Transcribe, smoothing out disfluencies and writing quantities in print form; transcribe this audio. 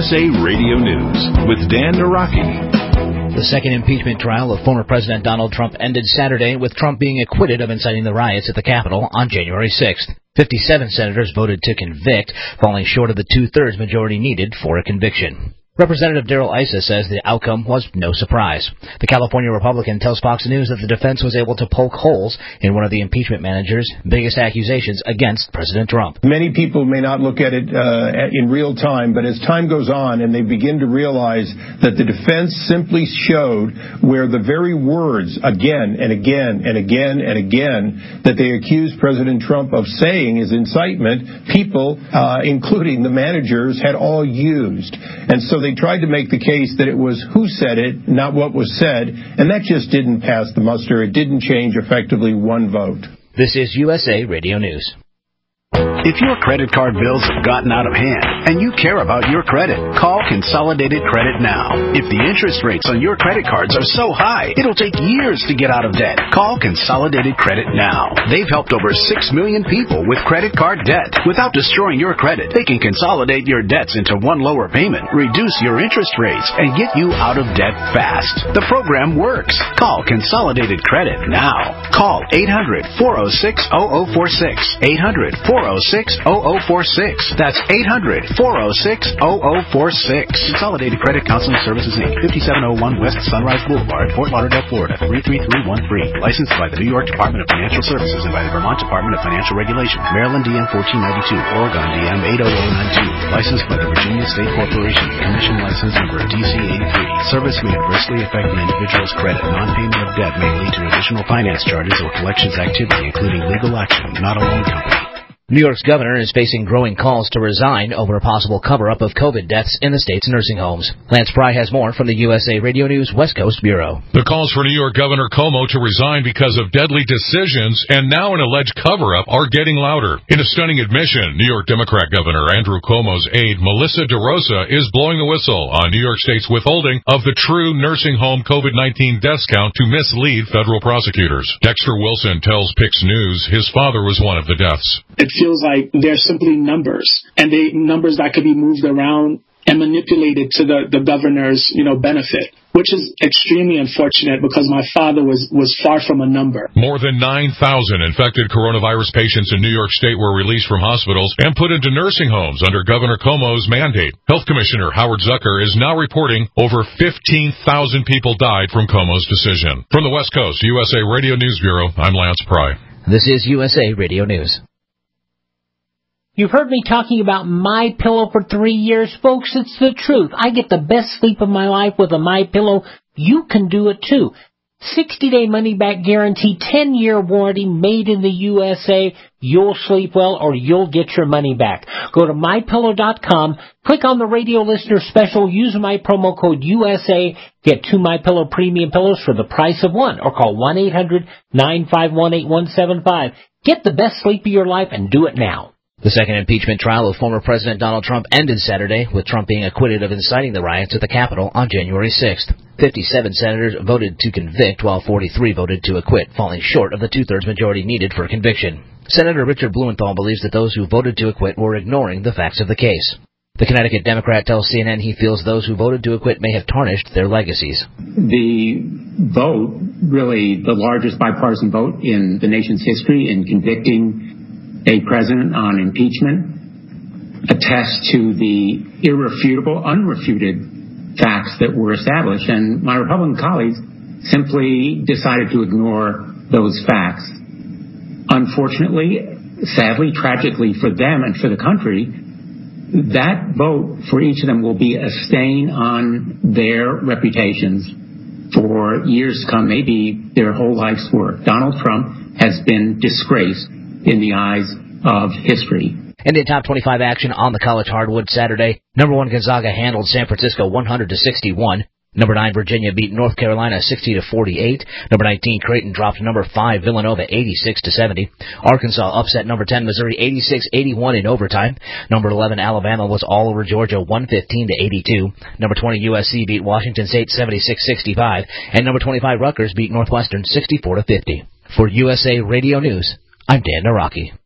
USA Radio News with Dan Naraki. The second impeachment trial of former President Donald Trump ended Saturday with Trump being acquitted of inciting the riots at the Capitol on January 6th. 57 senators voted to convict, falling short of the two-thirds majority needed for a conviction. Representative Darrell Issa says the outcome was no surprise. The California Republican tells Fox News that the defense was able to poke holes in one of the impeachment manager's biggest accusations against President Trump. Many people may not look at it in real time, but as time goes on and they begin to realize that the defense simply showed where the very words again and again and again and again that they accused President Trump of saying is incitement, people, including the managers, had all used. And so they tried to make the case that it was who said it, not what was said, and that just didn't pass the muster. It didn't change effectively one vote. This is USA Radio News. If your credit card bills have gotten out of hand and you care about your credit, call Consolidated Credit now. If the interest rates on your credit cards are so high, it'll take years to get out of debt. Call Consolidated Credit now. They've helped over 6 million people with credit card debt. Without destroying your credit, they can consolidate your debts into one lower payment, reduce your interest rates, and get you out of debt fast. The program works. Call Consolidated Credit now. Call 800-406-0046. 800-406-0046. That's 800-406-0046. Consolidated Credit Counseling Services, Inc., 5701 West Sunrise Boulevard, Fort Lauderdale, Florida, 33313. Licensed by the New York Department of Financial Services and by the Vermont Department of Financial Regulation. Maryland DM 1492, Oregon DM 80092. Licensed by the Virginia State Corporation. Commission license number DC 83. Service may adversely affect the individual's credit. Non-payment of debt may lead to additional finance charges or collections activity, including legal action, not a loan company. New York's governor is facing growing calls to resign over a possible cover-up of COVID deaths in the state's nursing homes. Lance Pry has more from the USA Radio News West Coast Bureau. The calls for New York Governor Cuomo to resign because of deadly decisions and now an alleged cover-up are getting louder. In a stunning admission, New York Democrat Governor Andrew Cuomo's aide, Melissa DeRosa, is blowing the whistle on New York State's withholding of the true nursing home COVID-19 deaths count to mislead federal prosecutors. Dexter Wilson tells Pix News his father was one of the deaths. It feels like they're simply numbers, and they numbers that could be moved around and manipulated to the governor's, benefit, which is extremely unfortunate because my father was far from a number. More than 9,000 infected coronavirus patients in New York State were released from hospitals and put into nursing homes under Governor Cuomo's mandate. Health Commissioner Howard Zucker is now reporting over 15,000 people died from Cuomo's decision. From the West Coast, USA Radio News Bureau, I'm Lance Pry. This is USA Radio News. You've heard me talking about MyPillow for 3 years, folks. It's the truth. I get the best sleep of my life with a MyPillow. You can do it too. 60-day money-back guarantee, 10-year warranty, made in the USA. You'll sleep well or you'll get your money back. Go to MyPillow.com, click on the radio listener special, use my promo code USA, get 2 MyPillow premium pillows for the price of one, or call 1-800-951-8175. Get the best sleep of your life and do it now. The second impeachment trial of former President Donald Trump ended Saturday with Trump being acquitted of inciting the riots at the Capitol on January 6th. 57 senators voted to convict, while 43 voted to acquit, falling short of the two-thirds majority needed for conviction. Senator Richard Blumenthal believes that those who voted to acquit were ignoring the facts of the case. The Connecticut Democrat tells CNN he feels those who voted to acquit may have tarnished their legacies. The vote, really the largest bipartisan vote in the nation's history in convicting a president on impeachment, attests to the irrefutable, unrefuted facts that were established. And my Republican colleagues simply decided to ignore those facts. Unfortunately, sadly, tragically for them and for the country, that vote for each of them will be a stain on their reputations for years to come, maybe their whole life's work. Donald Trump has been disgraced in the eyes of history. And in top 25 action on the college hardwood Saturday, number 1 Gonzaga handled San Francisco 100-61. Number 9 Virginia beat North Carolina 60-48. Number 19 Creighton dropped number 5 Villanova 86-70. Arkansas upset number 10 Missouri 86-81 in overtime. Number 11 Alabama was all over Georgia 115-82. Number 20 USC beat Washington State 76-65, and number 25 Rutgers beat Northwestern 64-50. For USA Radio News, I'm Dan Naraki.